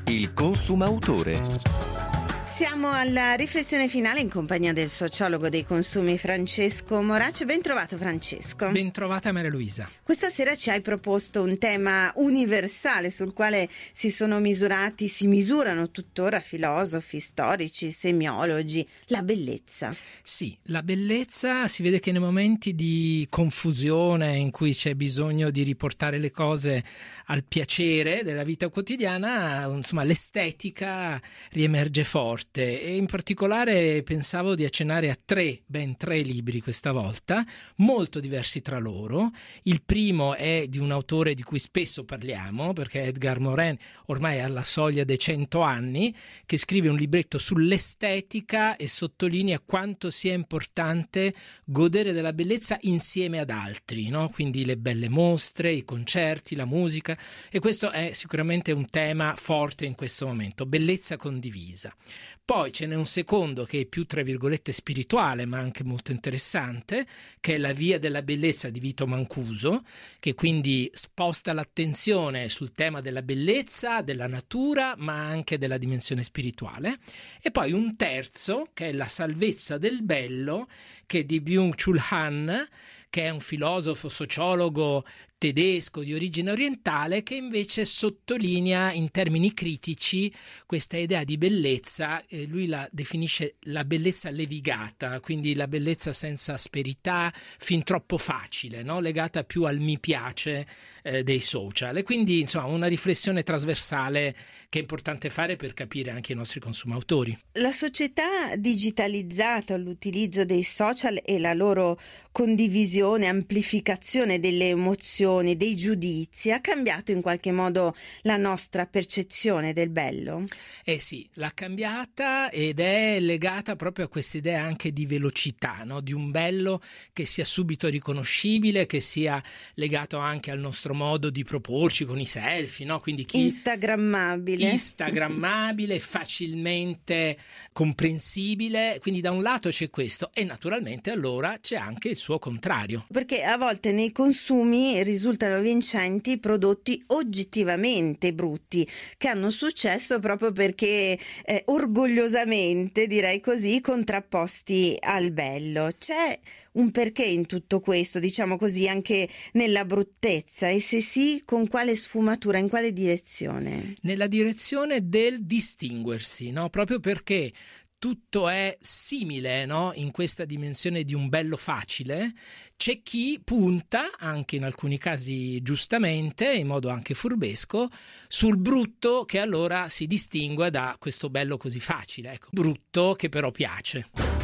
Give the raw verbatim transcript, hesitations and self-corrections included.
Il consumautore. Siamo alla riflessione finale in compagnia del sociologo dei consumi Francesco Morace. Ben trovato Francesco. Ben trovata Maria Luisa. Questa sera ci hai proposto un tema universale sul quale si sono misurati, si misurano tuttora filosofi, storici, semiologi, la bellezza. Sì, la bellezza si vede che nei momenti di confusione in cui c'è bisogno di riportare le cose al piacere della vita quotidiana, insomma l'estetica riemerge forte. E in particolare pensavo di accennare a tre, ben tre libri questa volta, molto diversi tra loro. Il primo è di un autore di cui spesso parliamo, perché Edgar Morin ormai è alla soglia dei cento anni, che scrive un libretto sull'estetica e sottolinea quanto sia importante godere della bellezza insieme ad altri, no? Quindi le belle mostre, i concerti, la musica, e questo è sicuramente un tema forte in questo momento, bellezza condivisa. Poi ce n'è un secondo che è più tra virgolette spirituale, ma anche molto interessante, che è La via della bellezza di Vito Mancuso, che quindi sposta l'attenzione sul tema della bellezza, della natura, ma anche della dimensione spirituale. E poi un terzo, che è La salvezza del bello, che è di Byung-Chul Han, che è un filosofo sociologo tedesco di origine orientale, che invece sottolinea in termini critici questa idea di bellezza. Eh, lui la definisce la bellezza levigata, quindi la bellezza senza asperità, fin troppo facile, no? Legata più al mi piace eh, dei social. E quindi insomma una riflessione trasversale che è importante fare per capire anche i nostri consumatori. La società digitalizzata, l'utilizzo dei social e la loro condivisione, amplificazione delle emozioni, dei giudizi, ha cambiato in qualche modo la nostra percezione del bello? Eh sì, l'ha cambiata ed è legata proprio a quest'idea anche di velocità, no? Di un bello che sia subito riconoscibile, che sia legato anche al nostro modo di proporci con i selfie, no? Quindi chi... Instagrammabile. Instagrammabile, facilmente comprensibile, quindi da un lato c'è questo e naturalmente allora c'è anche il suo contrario. Perché a volte nei consumi risultano vincenti prodotti oggettivamente brutti, che hanno successo proprio perché eh, orgogliosamente, direi così, contrapposti al bello. C'è un perché in tutto questo, diciamo così, anche nella bruttezza, e se sì, con quale sfumatura, in quale direzione? Nella direzione del distinguersi, no? Proprio perché tutto è simile, no? In questa dimensione di un bello facile, c'è chi punta, anche in alcuni casi giustamente, in modo anche furbesco, sul brutto che allora si distingue da questo bello così facile, ecco, brutto che però piace.